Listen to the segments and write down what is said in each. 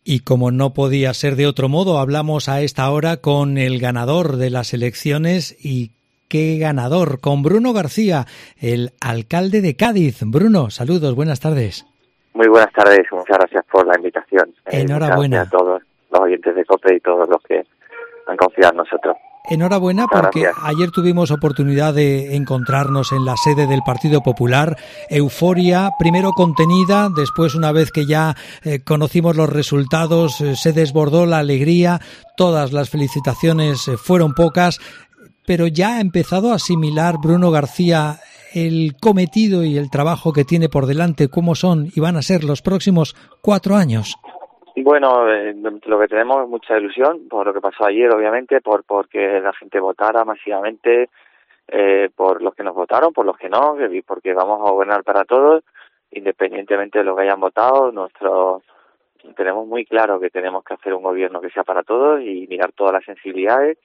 Y como no podía ser de otro modo, hablamos a esta hora con el ganador de las elecciones y qué ganador, con Bruno García, el alcalde de Cádiz. Bruno, saludos, buenas tardes. Muy buenas tardes, muchas gracias por la invitación. Enhorabuena. Muchas gracias a todos los oyentes de COPE y todos los que han confiado en nosotros. Enhorabuena porque ayer tuvimos oportunidad de encontrarnos en la sede del Partido Popular. Euforia, primero contenida, después una vez que ya conocimos los resultados, se desbordó la alegría, todas las felicitaciones fueron pocas, pero ya ha empezado a asimilar Bruno García el cometido y el trabajo que tiene por delante, cómo son y van a ser los próximos 4 años. Bueno, lo que tenemos es mucha ilusión por lo que pasó ayer, obviamente, porque la gente votara masivamente, por los que nos votaron, por los que no, y porque vamos a gobernar para todos, independientemente de lo que hayan votado. Tenemos muy claro que tenemos que hacer un gobierno que sea para todos y mirar todas las sensibilidades.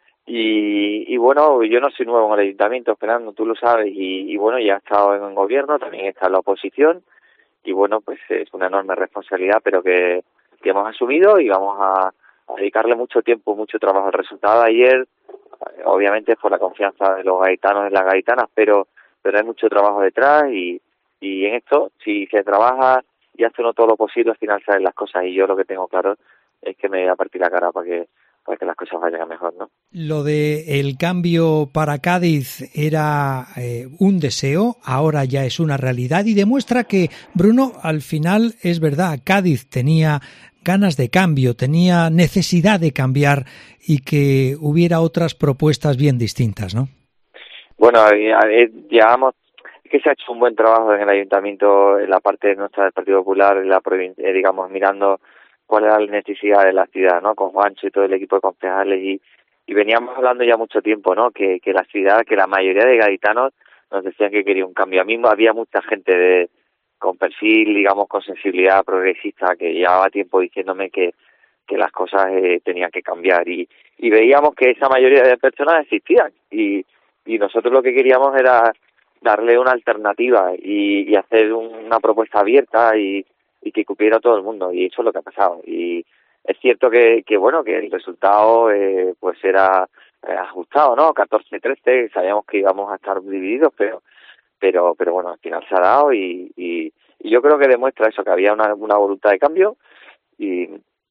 Y bueno, yo no soy nuevo en el ayuntamiento, Fernando, tú lo sabes, y bueno, ya he estado en un gobierno, también he estado en la oposición, y bueno, pues es una enorme responsabilidad, pero que hemos asumido y vamos a dedicarle mucho tiempo, mucho trabajo. El resultado de ayer, obviamente es por la confianza de los gaditanos y las gaditanas, pero hay mucho trabajo detrás y en esto, si se trabaja y hace uno todo lo posible, al final salen las cosas, y yo lo que tengo claro es que me voy a partir la cara para que las cosas vayan a mejor, ¿no? Lo de el cambio para Cádiz era un deseo, ahora ya es una realidad y demuestra que, Bruno, al final es verdad, Cádiz tenía ganas de cambio, tenía necesidad de cambiar y que hubiera otras propuestas bien distintas, ¿no? Bueno, llevamos, es que se ha hecho un buen trabajo en el ayuntamiento, en la parte nuestra del Partido Popular, en la provincia, digamos, mirando cuál era la necesidad de la ciudad, ¿no? Con Juancho y todo el equipo de concejales y veníamos hablando ya mucho tiempo, ¿no? Que la ciudad, que la mayoría de gaditanos nos decían que quería un cambio. A mí había mucha gente con perfil, digamos, con sensibilidad progresista que llevaba tiempo diciéndome que las cosas tenían que cambiar y veíamos que esa mayoría de personas existían y nosotros lo que queríamos era darle una alternativa y hacer una propuesta abierta y que cupiera a todo el mundo, y eso es lo que ha pasado. Y es cierto que bueno, que el resultado pues era ajustado, ¿no? 14-13, sabíamos que íbamos a estar divididos, pero bueno, al final se ha dado y yo creo que demuestra eso, que había una voluntad de cambio y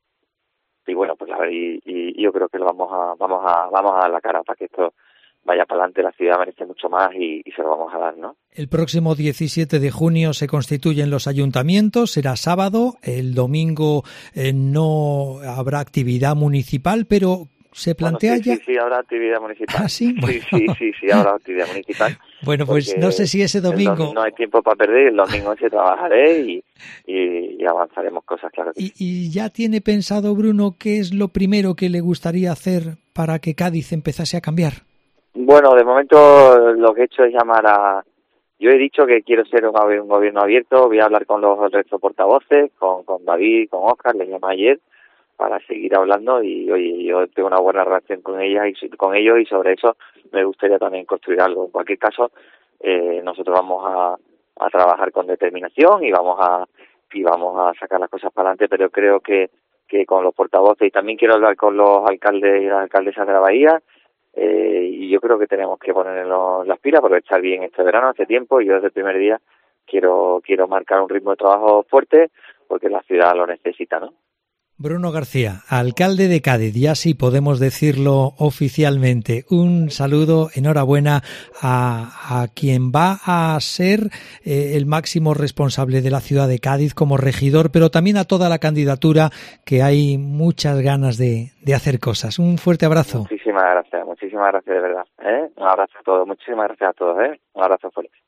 bueno, pues a ver, y yo creo que lo vamos a dar la cara para que esto vaya para adelante. La ciudad merece mucho más y se lo vamos a dar, ¿no? El próximo 17 de junio se constituyen los ayuntamientos, será sábado, el domingo no habrá actividad municipal, pero se plantea ya... Sí, habrá actividad municipal. ¿Ah, sí? Bueno. Sí, habrá actividad municipal. Bueno, pues no sé si ese domingo... No hay tiempo para perder, el domingo se trabajaré y avanzaremos cosas, claro. ¿Y ya tiene pensado, Bruno, qué es lo primero que le gustaría hacer para que Cádiz empezase a cambiar? Bueno, de momento lo que he hecho es yo he dicho que quiero ser un gobierno abierto, voy a hablar con los restos portavoces, con David, con Óscar, les llamé ayer para seguir hablando y oye, yo tengo una buena relación con ellos y sobre eso me gustaría también construir algo. En cualquier caso, nosotros vamos a trabajar con determinación y vamos a sacar las cosas para adelante, pero creo que con los portavoces, y también quiero hablar con los alcaldes y las alcaldesas de la Bahía, y yo creo que tenemos que ponernos las pilas, aprovechar bien este verano, este tiempo, y yo desde el primer día quiero marcar un ritmo de trabajo fuerte porque la ciudad lo necesita, ¿no? Bruno García, alcalde de Cádiz, ya sí podemos decirlo oficialmente. Un saludo, enhorabuena a quien va a ser el máximo responsable de la ciudad de Cádiz como regidor, pero también a toda la candidatura, que hay muchas ganas de hacer cosas. Un fuerte abrazo. Muchísimas gracias de verdad. Un abrazo a todos, muchísimas gracias a todos. Un abrazo fuerte.